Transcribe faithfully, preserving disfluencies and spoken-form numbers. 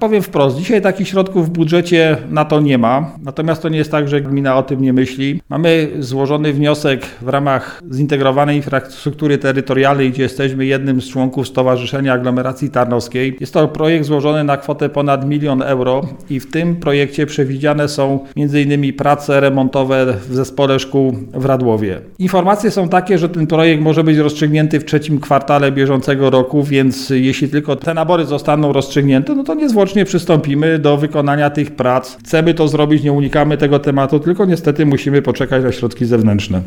Powiem wprost, dzisiaj takich środków w budżecie na to nie ma, natomiast to nie jest tak, że gmina o tym nie myśli. Mamy złożony wniosek w ramach zintegrowanej infrastruktury terytorialnej, gdzie jesteśmy jednym z członków Stowarzyszenia Aglomeracji Tarnowskiej. Jest to projekt złożony na kwotę ponad milion euro i w tym projekcie przewidziane są między innymi prace remontowe w zespole szkół w Radłowie. Informacje są takie, że ten projekt może być rozstrzygnięty w trzecim kwartale bieżącego roku, więc jeśli tylko te nabory zostaną rozstrzygnięte, no to niezwłocznie przystąpimy do wykonania tych prac. Chcemy to zrobić, nie unikamy tego tematu, tylko niestety musimy poczekać na środki zewnętrzne.